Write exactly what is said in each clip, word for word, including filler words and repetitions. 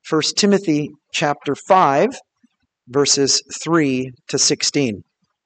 First Timothy chapter five, verses three to sixteen.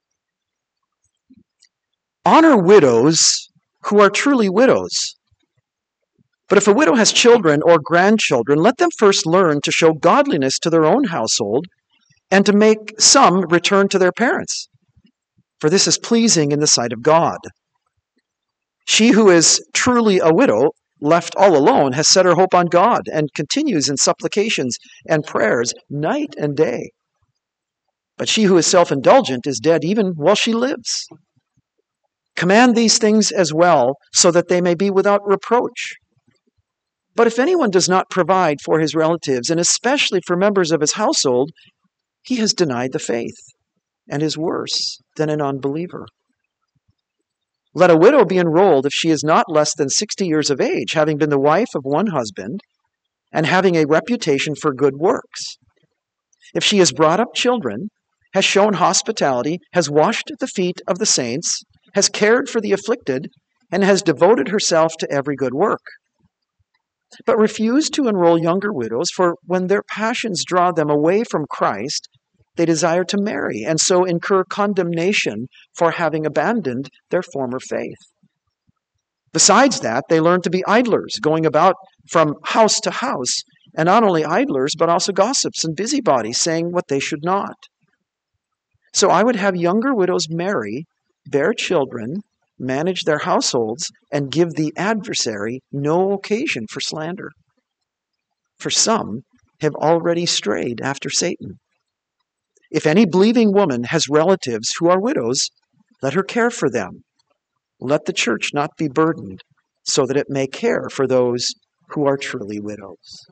Honor widows who are truly widows. But if a widow has children or grandchildren, let them first learn to show godliness to their own household and to make some return to their parents. For this is pleasing in the sight of God. She who is truly a widow, left all alone, has set her hope on God and continues in supplications and prayers night and day. But she who is self-indulgent is dead even while she lives. Command these things as well, so that they may be without reproach. But if anyone does not provide for his relatives, and especially for members of his household, he has denied the faith and is worse than an unbeliever. Let a widow be enrolled if she is not less than sixty years of age, having been the wife of one husband, and having a reputation for good works. If she has brought up children, has shown hospitality, has washed the feet of the saints, has cared for the afflicted, and has devoted herself to every good work. But refuse to enroll younger widows, for when their passions draw them away from Christ, they desire to marry, and so incur condemnation for having abandoned their former faith. Besides that, they learn to be idlers, going about from house to house, and not only idlers, but also gossips and busybodies, saying what they should not. So I would have younger widows marry, bear children, manage their households, and give the adversary no occasion for slander. For some have already strayed after Satan. If any believing woman has relatives who are widows, let her care for them. Let the church not be burdened, so that it may care for those who are truly widows.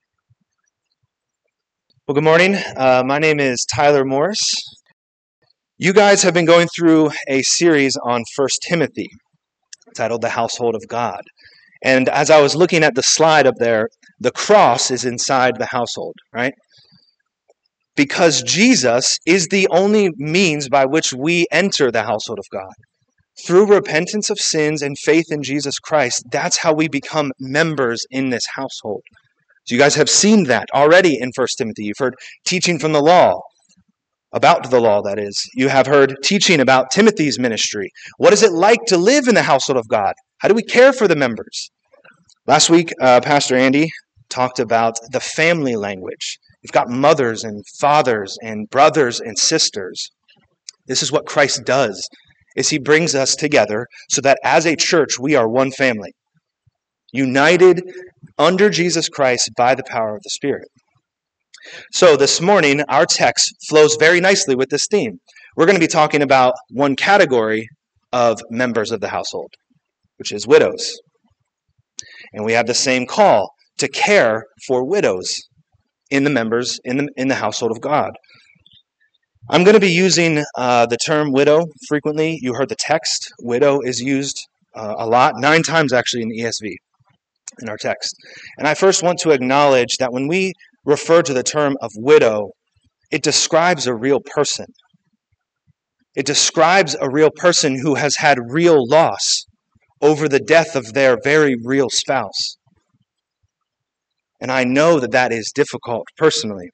Well, good morning. Uh, my name is Tyler Morris. You guys have been going through a series on First Timothy titled The Household of God. And as I was looking at the slide up there, the cross is inside the household, right? Because Jesus is the only means by which we enter the household of God. Through repentance of sins and faith in Jesus Christ, that's how we become members in this household. So you guys have seen that already in First Timothy. You've heard teaching from the law. About the law, that is. You have heard teaching about Timothy's ministry. What is it like to live in the household of God? How do we care for the members? Last week, uh, Pastor Andy talked about the family language. You've got mothers and fathers and brothers and sisters. This is what Christ does, is he brings us together so that as a church, we are one family, united under Jesus Christ by the power of the Spirit. So this morning, our text flows very nicely with this theme. We're going to be talking about one category of members of the household, which is widows. And we have the same call to care for widows in the members in the, in the household of God. I'm going to be using uh, the term widow frequently. You heard the text. Widow is used uh, a lot, nine times actually in the E S V, in our text. And I first want to acknowledge that when we refer to the term of widow, it describes a real person. It describes a real person who has had real loss over the death of their very real spouse. And I know that that is difficult personally.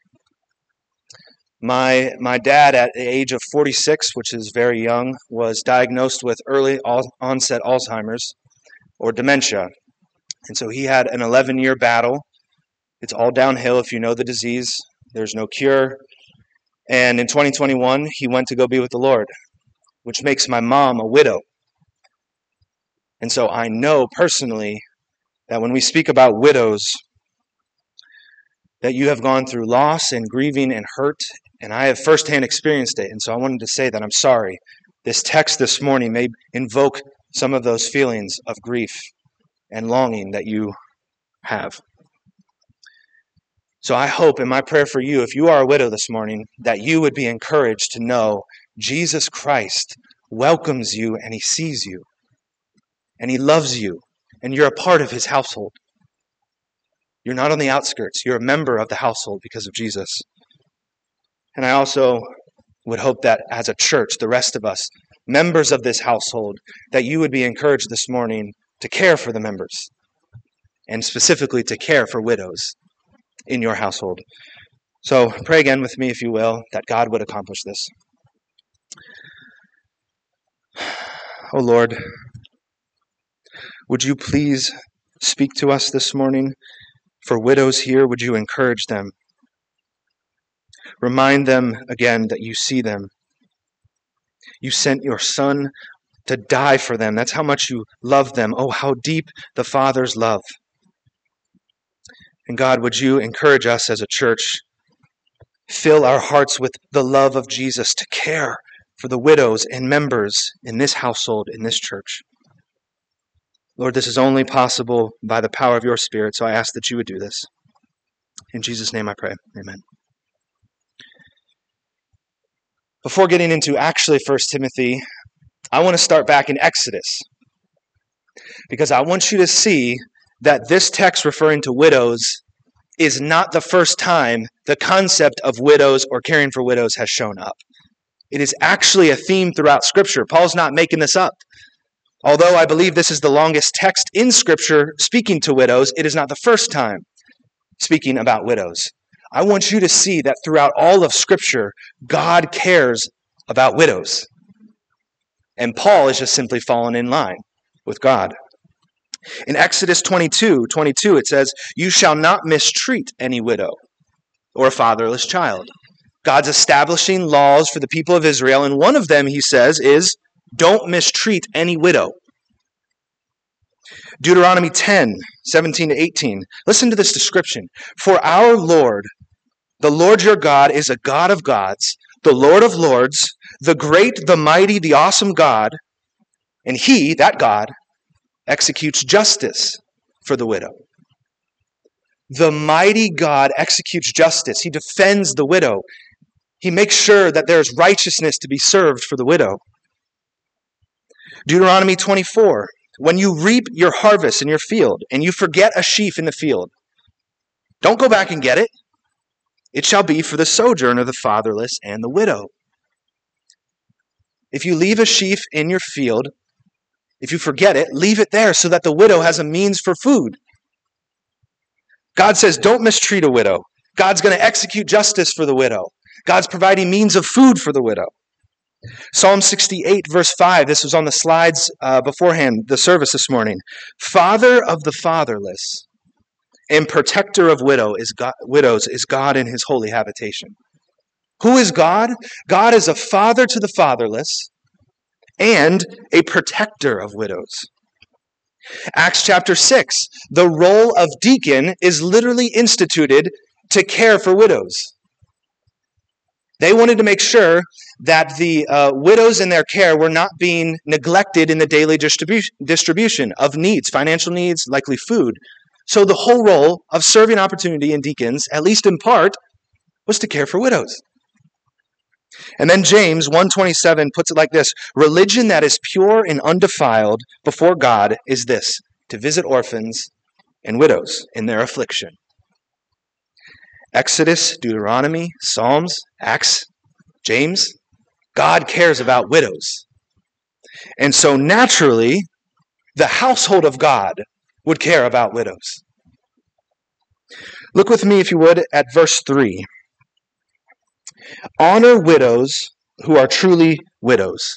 My my dad, at the age of forty-six, which is very young, was diagnosed with early onset Alzheimer's or dementia. And so he had an eleven-year battle. It's all downhill if you know the disease. There's no cure. And in twenty twenty-one, he went to go be with the Lord, which makes my mom a widow. And so I know personally that when we speak about widows, that you have gone through loss and grieving and hurt, and I have firsthand experienced it. And so I wanted to say that I'm sorry. This text this morning may invoke some of those feelings of grief and longing that you have. So I hope, in my prayer for you, if you are a widow this morning, that you would be encouraged to know Jesus Christ welcomes you and he sees you and he loves you and you're a part of his household. You're not on the outskirts. You're a member of the household because of Jesus. And I also would hope that as a church, the rest of us, members of this household, that you would be encouraged this morning to care for the members and specifically to care for widows in your household. So pray again with me, if you will, that God would accomplish this. Oh Lord, would you please speak to us this morning? For widows here, would you encourage them? Remind them again that you see them. You sent your Son to die for them. That's how much you love them. Oh, how deep the Father's love. And God, would you encourage us as a church, fill our hearts with the love of Jesus to care for the widows and members in this household, in this church. Lord, this is only possible by the power of your Spirit, so I ask that you would do this. In Jesus' name I pray. Amen. Before getting into actually First Timothy, I want to start back in Exodus, because I want you to see that this text referring to widows is not the first time the concept of widows or caring for widows has shown up. It is actually a theme throughout Scripture. Paul's not making this up. Although I believe this is the longest text in Scripture speaking to widows, it is not the first time speaking about widows. I want you to see that throughout all of Scripture, God cares about widows. And Paul is just simply falling in line with God. In Exodus twenty-two, twenty-two, it says, "You shall not mistreat any widow or a fatherless child." God's establishing laws for the people of Israel, and one of them, he says, is don't mistreat any widow. Deuteronomy ten, seventeen to eighteen. Listen to this description. "For our Lord, the Lord your God, is a God of gods, the Lord of lords, the great, the mighty, the awesome God, and he," that God, "executes justice for the widow." The mighty God executes justice. He defends the widow. He makes sure that there is righteousness to be served for the widow. Deuteronomy twenty-four, "When you reap your harvest in your field, and you forget a sheaf in the field, don't go back and get it. It shall be for the sojourner, the fatherless, and the widow." If you leave a sheaf in your field, if you forget it, leave it there so that the widow has a means for food. God says, don't mistreat a widow. God's going to execute justice for the widow. God's providing means of food for the widow. Psalm sixty-eight, verse five, this was on the slides uh, beforehand, the service this morning. "Father of the fatherless and protector of widow is God, widows is God in his holy habitation." Who is God? God is a father to the fatherless and a protector of widows. Acts chapter six, the role of deacon is literally instituted to care for widows. They wanted to make sure that the uh, widows in their care were not being neglected in the daily distribu- distribution of needs, financial needs, likely food. So the whole role of serving opportunity in deacons, at least in part, was to care for widows. And then James one twenty-seven puts it like this: "Religion that is pure and undefiled before God is this, to visit orphans and widows in their affliction." Exodus, Deuteronomy, Psalms, Acts, James, God cares about widows. And so naturally, the household of God would care about widows. Look with me, if you would, at verse three. "Honor widows who are truly widows."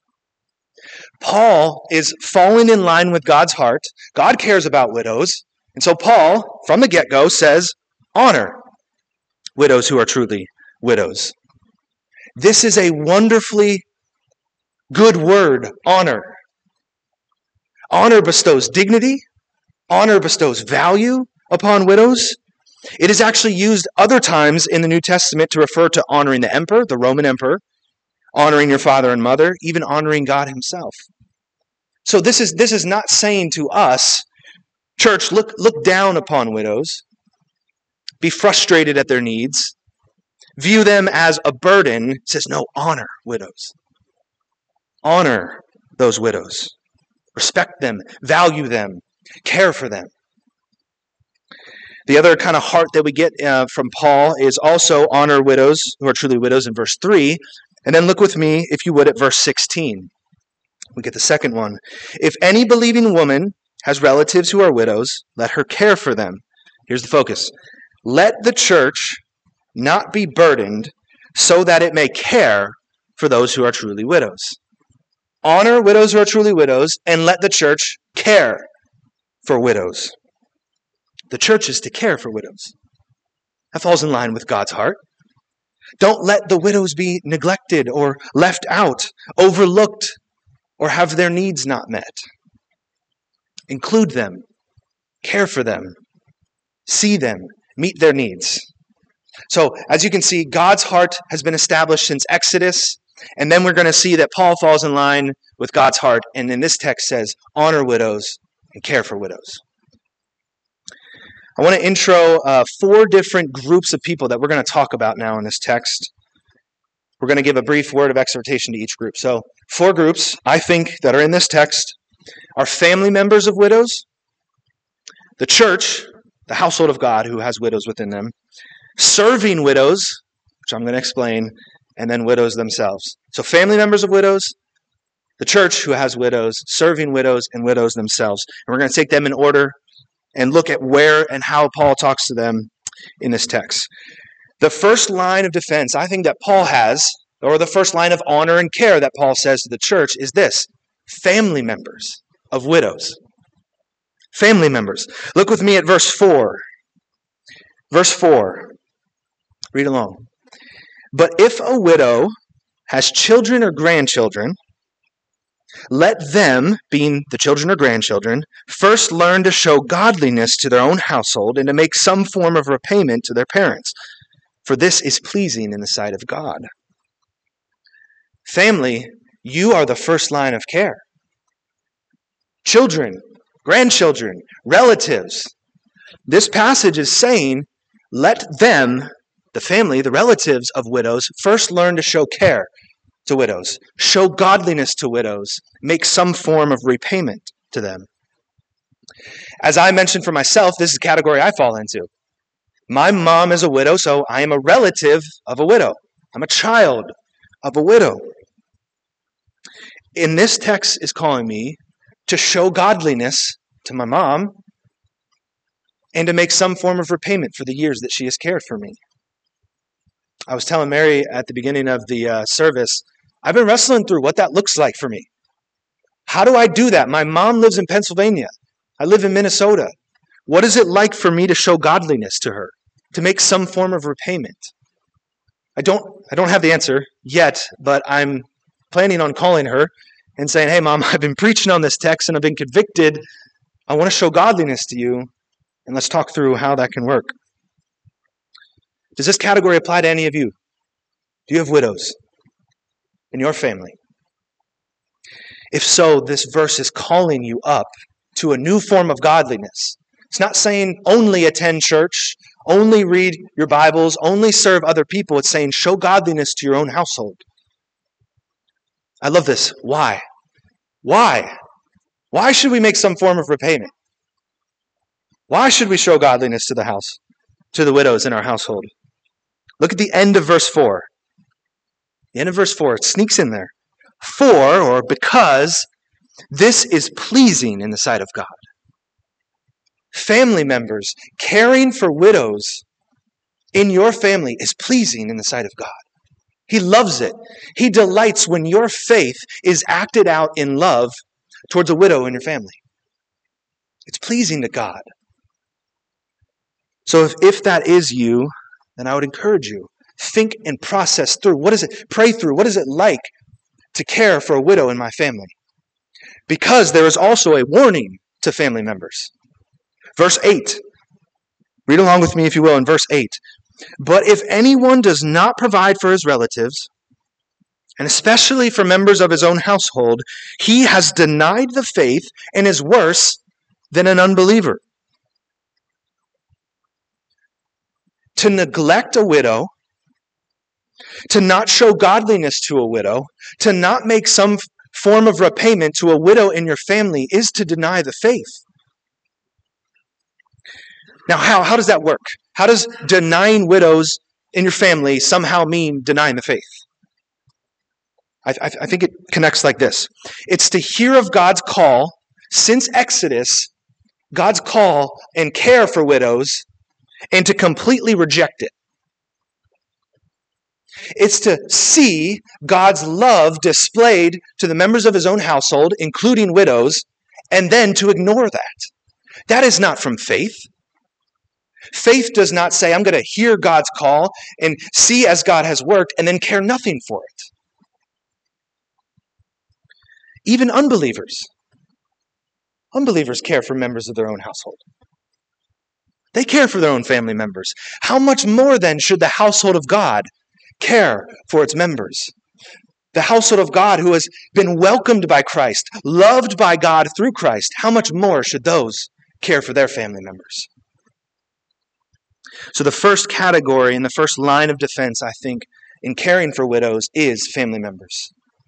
Paul is falling in line with God's heart. God cares about widows. And so Paul, from the get-go, says, honor widows who are truly widows. This is a wonderfully good word, honor. Honor bestows dignity. Honor bestows value upon widows. It is actually used other times in the New Testament to refer to honoring the emperor, the Roman emperor, honoring your father and mother, even honoring God himself. So this is this is not saying to us, church, look, look down upon widows, be frustrated at their needs, view them as a burden. It says, no, honor widows. Honor those widows. Respect them, value them, care for them. The other kind of heart that we get uh, from Paul is also honor widows who are truly widows in verse three. And then look with me, if you would, at verse sixteen. We get the second one. "If any believing woman has relatives who are widows, let her care for them." Here's the focus. let the church not be burdened so that it may care for those who are truly widows. Honor widows who are truly widows, and let the church care for widows. The church is to care for widows. That falls in line with God's heart. Don't let the widows be neglected or left out, overlooked, or have their needs not met. Include them, care for them, see them, meet their needs. So, as you can see, God's heart has been established since Exodus, and then we're going to see that Paul falls in line with God's heart, and in this text says, honor widows and care for widows. I want to intro uh, four different groups of people that we're going to talk about now in this text. We're going to give a brief word of exhortation to each group. So, four groups, I think, that are in this text are family members of widows, the church, the household of God who has widows within them, serving widows, which I'm going to explain, and then widows themselves. So family members of widows, the church who has widows, serving widows, and widows themselves. And we're going to take them in order and look at where and how Paul talks to them in this text. The first line of defense I think that Paul has, or the first line of honor and care that Paul says to the church is this: family members of widows. Family members. Look with me at verse four. Verse four. Read along. But if a widow has children or grandchildren, let them, being the children or grandchildren, first learn to show godliness to their own household and to make some form of repayment to their parents, for this is pleasing in the sight of God. Family, you are the first line of care. Children, grandchildren, relatives. This passage is saying, let them, the family, the relatives of widows, first learn to show care to widows, show godliness to widows, make some form of repayment to them. As I mentioned for myself, this is a category I fall into. My mom is a widow, so I am a relative of a widow. I'm a child of a widow. In this text is calling me to show godliness to my mom and to make some form of repayment for the years that she has cared for me. I was telling Mary at the beginning of the uh, service, I've been wrestling through what that looks like for me. How do I do that? My mom lives in Pennsylvania. I live in Minnesota. What is it like for me to show godliness to her, to make some form of repayment? I don't, I don't have the answer yet, but I'm planning on calling her and saying, hey, Mom, I've been preaching on this text and I've been convicted. I want to show godliness to you, and let's talk through how that can work. Does this category apply to any of you? Do you have widows in your family? If so, this verse is calling you up to a new form of godliness. It's not saying only attend church, only read your Bibles, only serve other people. It's saying show godliness to your own household. I love this. Why? Why? Why should we make some form of repayment? Why should we show godliness to the house, to the widows in our household? Look at the end of verse four. The end of verse four, it sneaks in there. For, or because, this is pleasing in the sight of God. Family members caring for widows in your family is pleasing in the sight of God. He loves it. He delights when your faith is acted out in love towards a widow in your family. It's pleasing to God. So if, if that is you, then I would encourage you, think and process through. What is it? Pray through. What is it like to care for a widow in my family? Because there is also a warning to family members. Verse eight. Read along with me if you will in verse eight. But if anyone does not provide for his relatives, and especially for members of his own household, he has denied the faith and is worse than an unbeliever. To neglect a widow, to not show godliness to a widow, to not make some form of repayment to a widow in your family is to deny the faith. Now, how, how does that work? How does denying widows in your family somehow mean denying the faith? I, I, I think it connects like this. It's to hear of God's call since Exodus, God's call and care for widows, and to completely reject it. It's to see God's love displayed to the members of his own household, including widows, and then to ignore that. That is not from faith. Faith does not say, I'm going to hear God's call and see as God has worked and then care nothing for it. Even unbelievers. Unbelievers care for members of their own household. They care for their own family members. How much more then should the household of God care for its members? The household of God who has been welcomed by Christ, loved by God through Christ, how much more should those care for their family members? So the first category and the first line of defense, I think, in caring for widows is family members.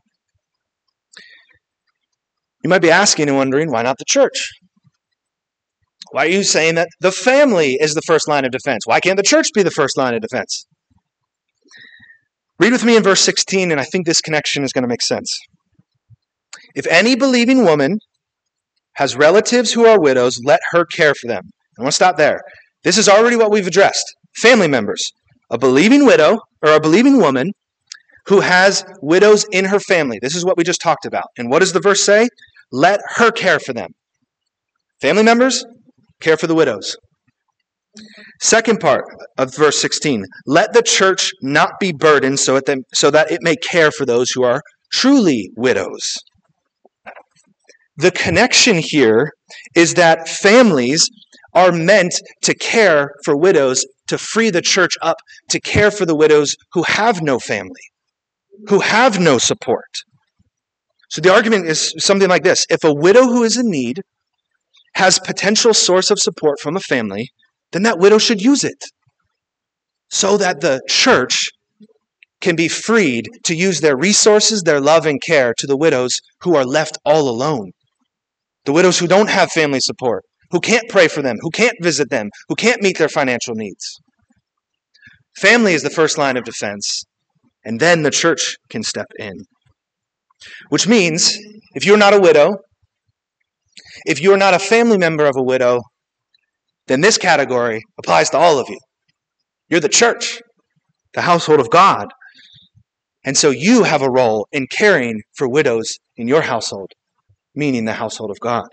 You might be asking and wondering, why not the church? Why are you saying that the family is the first line of defense? Why can't the church be the first line of defense? Read with me in verse sixteen, and I think this connection is going to make sense. If any believing woman has relatives who are widows, let her care for them. I want to stop there. This is already what we've addressed. Family members. A believing widow, or a believing woman, who has widows in her family. This is what we just talked about. And what does the verse say? Let her care for them. Family members, care for the widows. Second part of verse sixteen, let the church not be burdened so, it, so that it may care for those who are truly widows. The connection here is that families are meant to care for widows, to free the church up to care for the widows who have no family, who have no support. So the argument is something like this. If a widow who is in need has potential source of support from a family, then that widow should use it so that the church can be freed to use their resources, their love and care to the widows who are left all alone. The widows who don't have family support, who can't pray for them, who can't visit them, who can't meet their financial needs. Family is the first line of defense, and then the church can step in. Which means, if you're not a widow, if you're not a family member of a widow, then this category applies to all of you. You're the church, the household of God. And so you have a role in caring for widows in your household, meaning the household of God.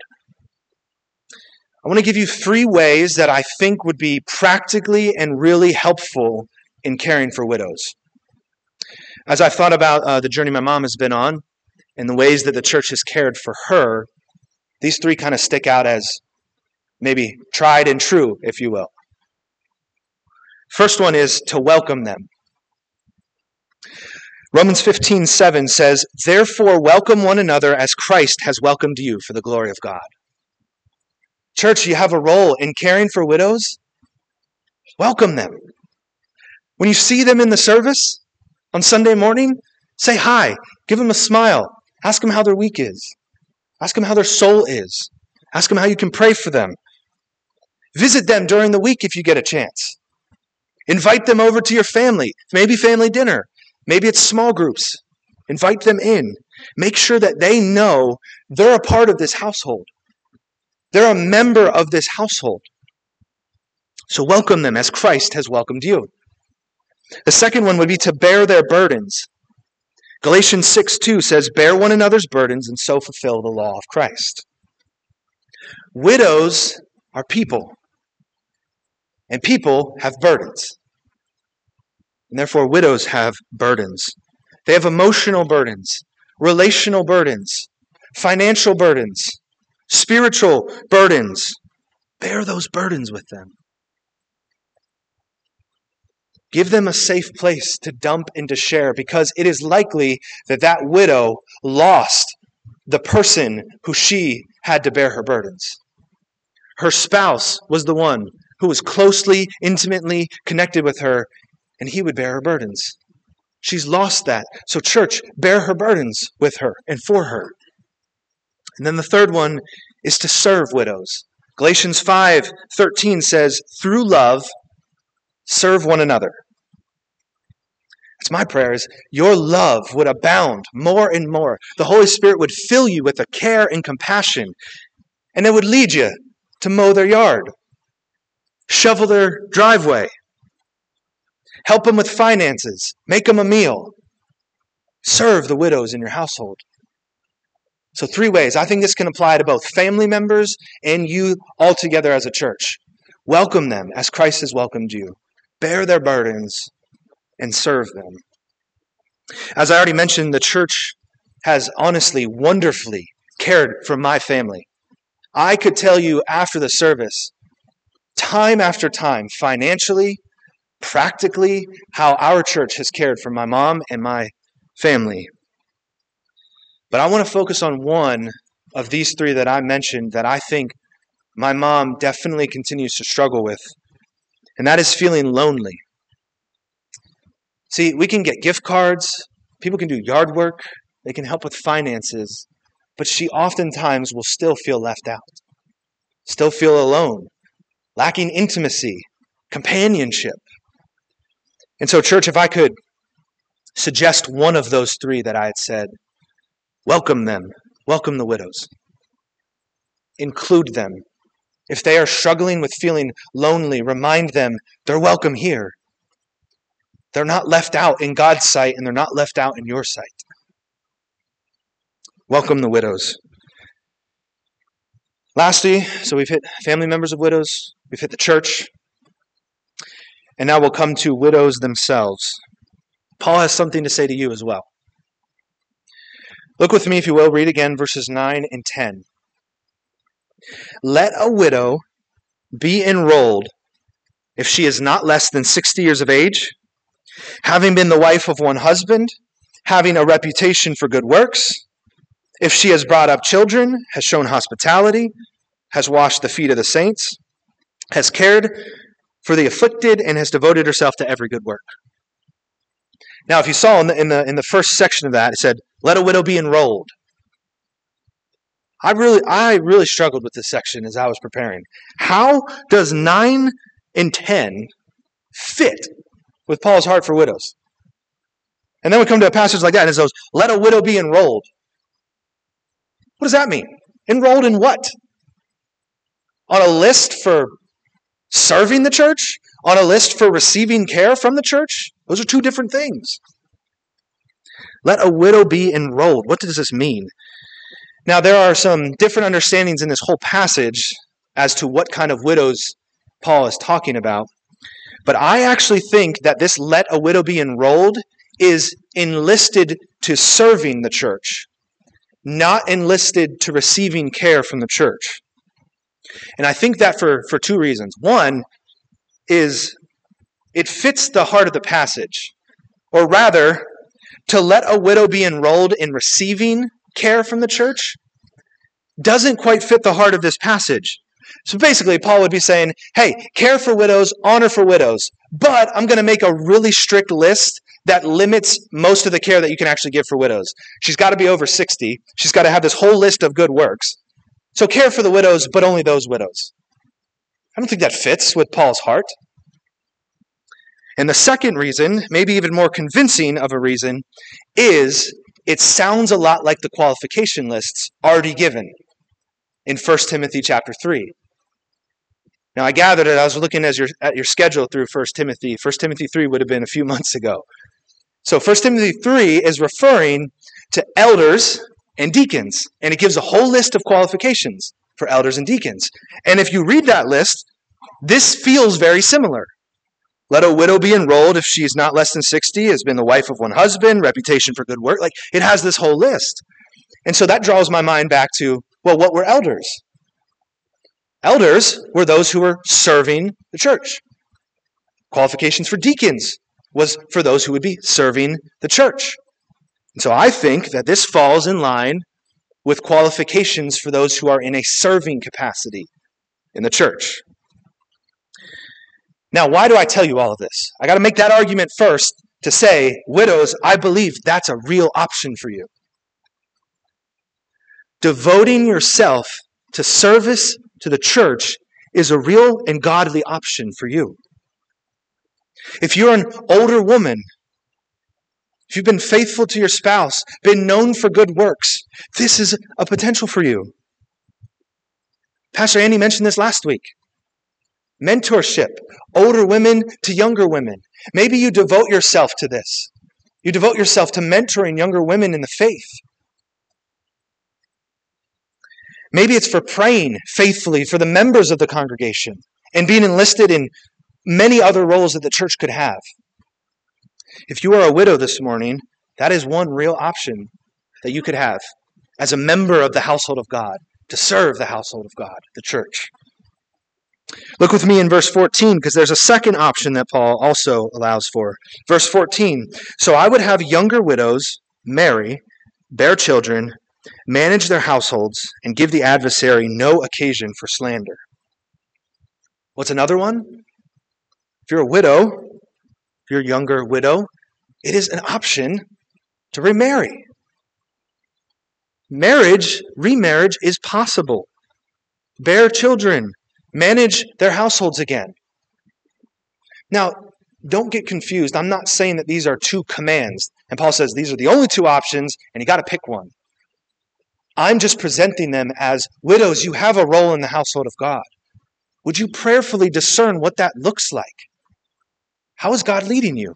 I want to give you three ways that I think would be practically and really helpful in caring for widows. As I've thought about uh, the journey my mom has been on and the ways that the church has cared for her, these three kind of stick out as maybe tried and true, if you will. First one is to welcome them. Romans fifteen seven says, therefore welcome one another as Christ has welcomed you for the glory of God. Church, you have a role in caring for widows. Welcome them. When you see them in the service on Sunday morning, say hi, give them a smile, ask them how their week is, ask them how their soul is, ask them how you can pray for them. Visit them during the week if you get a chance. Invite them over to your family, maybe family dinner, maybe it's small groups. Invite them in. Make sure that they know they're a part of this household. They're a member of this household. So welcome them as Christ has welcomed you. The second one would be to bear their burdens. Galatians six two says, bear one another's burdens and so fulfill the law of Christ. Widows are people. And people have burdens. And therefore widows have burdens. They have emotional burdens, relational burdens, financial burdens, spiritual burdens. Bear those burdens with them. Give them a safe place to dump and to share, because it is likely that that widow lost the person who she had to bear her burdens. Her spouse was the one who was closely, intimately connected with her, and he would bear her burdens. She's lost that. So church, bear her burdens with her and for her. And then the third one is to serve widows. Galatians five thirteen says, through love, serve one another. It's my prayer is your love would abound more and more. The Holy Spirit would fill you with a care and compassion, and it would lead you to mow their yard, shovel their driveway, help them with finances, make them a meal, serve the widows in your household. So three ways. I think this can apply to both family members and you all together as a church. Welcome them as Christ has welcomed you. Bear their burdens and serve them. As I already mentioned, the church has honestly, wonderfully cared for my family. I could tell you after the service, time after time, financially, practically, how our church has cared for my mom and my family. But I want to focus on one of these three that I mentioned that I think my mom definitely continues to struggle with, and that is feeling lonely. See, we can get gift cards, people can do yard work, they can help with finances, but she oftentimes will still feel left out, still feel alone, lacking intimacy, companionship. And so, church, if I could suggest one of those three that I had said, welcome them, welcome the widows, include them. If they are struggling with feeling lonely, remind them they're welcome here. They're not left out in God's sight, and they're not left out in your sight. Welcome the widows. Lastly, so we've hit family members of widows, we've hit the church, and now we'll come to widows themselves. Paul has something to say to you as well. Look with me, if you will, read again verses nine and ten. Let a widow be enrolled if she is not less than sixty years of age, having been the wife of one husband, having a reputation for good works, if she has brought up children, has shown hospitality, has washed the feet of the saints, has cared for the afflicted, and has devoted herself to every good work. Now, if you saw in the, in the, in the first section of that, it said, let a widow be enrolled. I really, I really struggled with this section as I was preparing. How does nine and ten fit with Paul's heart for widows? And then we come to a passage like that, and it says, let a widow be enrolled. What does that mean? Enrolled in what? On a list for serving the church? On a list for receiving care from the church? Those are two different things. Let a widow be enrolled. What does this mean? Now, there are some different understandings in this whole passage as to what kind of widows Paul is talking about. But I actually think that this let a widow be enrolled is enlisted to serving the church, not enlisted to receiving care from the church. And I think that for, for two reasons. One is it fits the heart of the passage. Or rather, to let a widow be enrolled in receiving care from the church doesn't quite fit the heart of this passage. So basically, Paul would be saying, hey, care for widows, honor for widows, but I'm going to make a really strict list that limits most of the care that you can actually give for widows. She's got to be over sixty. She's got to have this whole list of good works. So care for the widows, but only those widows. I don't think that fits with Paul's heart. And the second reason, maybe even more convincing of a reason, is it sounds a lot like the qualification lists already given in First Timothy chapter three. Now, I gathered it. I was looking as your, at your schedule through First Timothy. First Timothy three would have been a few months ago. So First Timothy three is referring to elders and deacons, and it gives a whole list of qualifications for elders and deacons. And if you read that list, this feels very similar. Let a widow be enrolled if she is not less than sixty, has been the wife of one husband, reputation for good work. Like, it has this whole list. And so that draws my mind back to, well, what were elders? Elders were those who were serving the church. Qualifications for deacons was for those who would be serving the church. And so I think that this falls in line with qualifications for those who are in a serving capacity in the church. Now, why do I tell you all of this? I got to make that argument first to say, widows, I believe that's a real option for you. Devoting yourself to service to the church is a real and godly option for you. If you're an older woman, if you've been faithful to your spouse, been known for good works, this is a potential for you. Pastor Andy mentioned this last week. mentorship, older women to younger women. Maybe you devote yourself to this. You devote yourself to mentoring younger women in the faith. Maybe it's for praying faithfully for the members of the congregation and being enlisted in many other roles that the church could have. If you are a widow this morning, that is one real option that you could have as a member of the household of God, to serve the household of God, the church. Look with me in verse fourteen, because there's a second option that Paul also allows for. Verse fourteen, so I would have younger widows marry, bear children, manage their households, and give the adversary no occasion for slander. What's another one? If you're a widow, if you're a younger widow, it is an option to remarry. Marriage, remarriage is possible. Bear children, manage their households again. Now, don't get confused. I'm not saying that these are two commands. And Paul says these are the only two options, and you got to pick one. I'm just presenting them as widows. You have a role in the household of God. Would you prayerfully discern what that looks like? How is God leading you?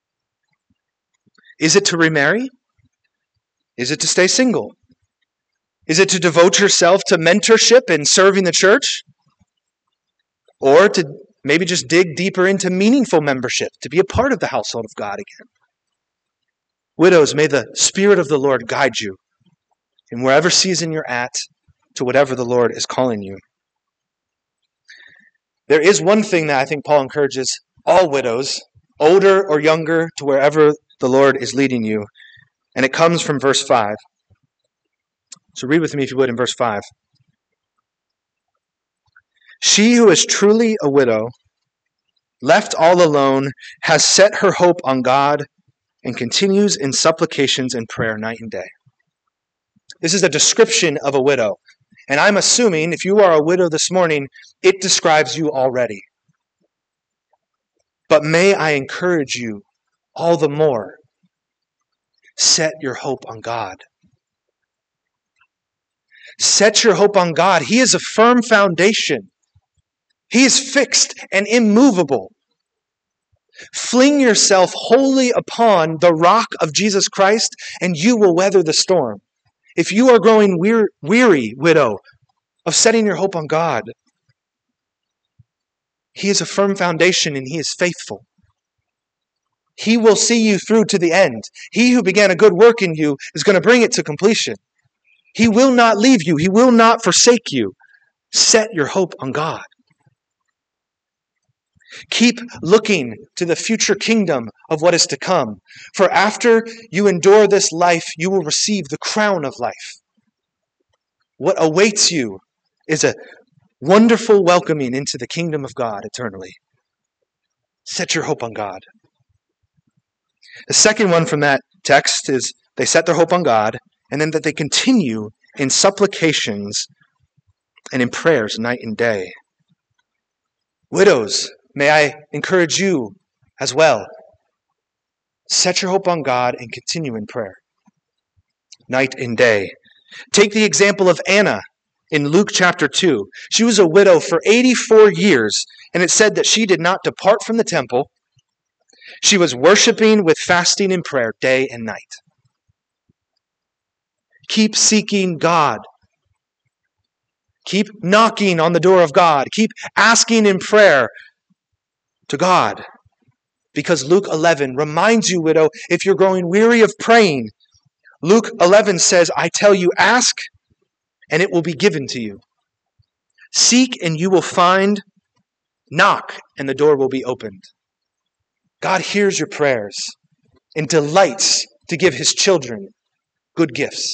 Is it to remarry? Is it to stay single? Is it to devote yourself to mentorship and serving the church? Or to maybe just dig deeper into meaningful membership, to be a part of the household of God again? Widows, may the Spirit of the Lord guide you in wherever season you're at to whatever the Lord is calling you. There is one thing that I think Paul encourages all widows, older or younger, to wherever the Lord is leading you, and it comes from verse five. So read with me, if you would, in verse five. She who is truly a widow, left all alone, has set her hope on God and continues in supplications and prayer night and day. This is a description of a widow. And I'm assuming if you are a widow this morning, it describes you already. But may I encourage you all the more, set your hope on God. Set your hope on God. He is a firm foundation. He is fixed and immovable. Fling yourself wholly upon the rock of Jesus Christ, and you will weather the storm. If you are growing weary, weary, widow, of setting your hope on God, He is a firm foundation and He is faithful. He will see you through to the end. He who began a good work in you is going to bring it to completion. He will not leave you. He will not forsake you. Set your hope on God. Keep looking to the future kingdom of what is to come. For after you endure this life, you will receive the crown of life. What awaits you is a wonderful welcoming into the kingdom of God eternally. Set your hope on God. The second one from that text is they set their hope on God, and then that they continue in supplications and in prayers night and day. Widows, may I encourage you as well. Set your hope on God and continue in prayer night and day. Take the example of Anna in Luke chapter two. She was a widow for eighty-four years, and it said that she did not depart from the temple. She was worshiping with fasting and prayer day and night. Keep seeking God. Keep knocking on the door of God. Keep asking in prayer to God. Because Luke eleven reminds you, widow, if you're growing weary of praying, Luke eleven says, I tell you, ask, and it will be given to you. Seek, and you will find. Knock, and the door will be opened. God hears your prayers and delights to give His children good gifts.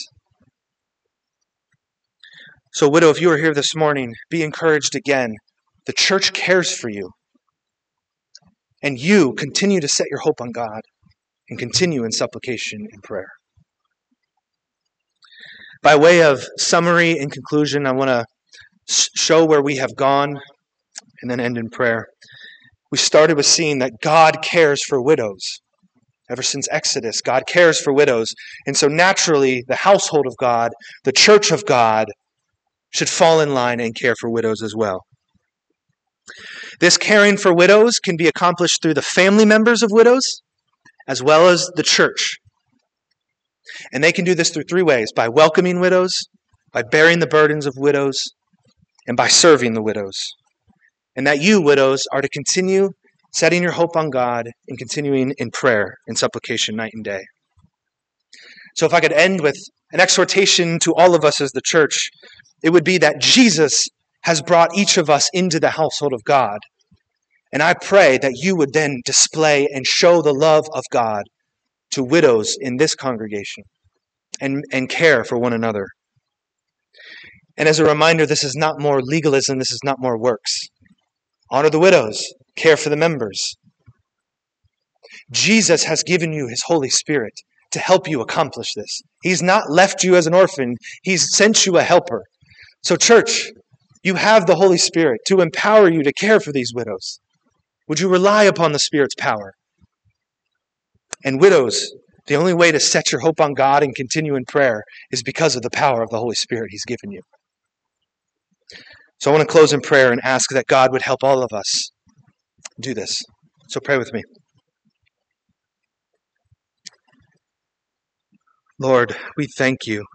So, widow, if you are here this morning, be encouraged again. The church cares for you. And you continue to set your hope on God and continue in supplication and prayer. By way of summary and conclusion, I want to show where we have gone and then end in prayer. We started with seeing that God cares for widows. Ever since Exodus, God cares for widows. And so naturally, the household of God, the church of God, should fall in line and care for widows as well. This caring for widows can be accomplished through the family members of widows as well as the church. And they can do this through three ways: by welcoming widows, by bearing the burdens of widows, and by serving the widows. And that you, widows, are to continue setting your hope on God and continuing in prayer and supplication night and day. So if I could end with an exhortation to all of us as the church, it would be that Jesus has brought each of us into the household of God. And I pray that you would then display and show the love of God to widows in this congregation and, and care for one another. And as a reminder, this is not more legalism, this is not more works. Honor the widows, care for the members. Jesus has given you his Holy Spirit to help you accomplish this. He's not left you as an orphan, he's sent you a helper. So church, you have the Holy Spirit to empower you to care for these widows. Would you rely upon the Spirit's power? And widows, the only way to set your hope on God and continue in prayer is because of the power of the Holy Spirit he's given you. So I want to close in prayer and ask that God would help all of us do this. So pray with me. Lord, we thank you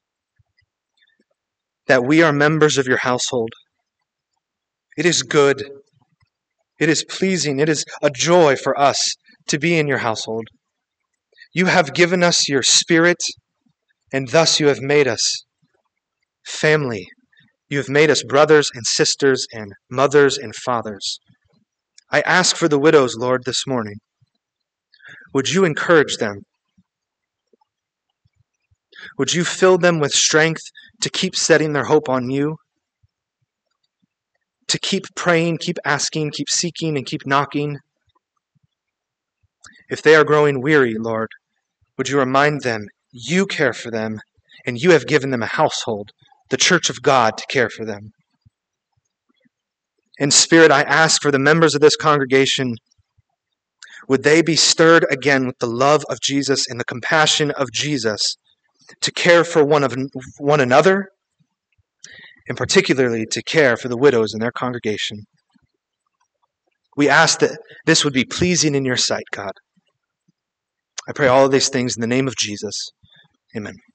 that we are members of your household. It is good. It is pleasing. It is a joy for us to be in your household. You have given us your Spirit, and thus you have made us family. You have made us brothers and sisters and mothers and fathers. I ask for the widows, Lord, this morning. Would you encourage them? Would you fill them with strength to keep setting their hope on you? To keep praying, keep asking, keep seeking, and keep knocking? If they are growing weary, Lord, would you remind them you care for them and you have given them a household, the church of God, to care for them. In Spirit, I ask for the members of this congregation, would they be stirred again with the love of Jesus and the compassion of Jesus to care for one of one another, and particularly to care for the widows in their congregation. We ask that this would be pleasing in your sight, God. I pray all of these things in the name of Jesus. Amen.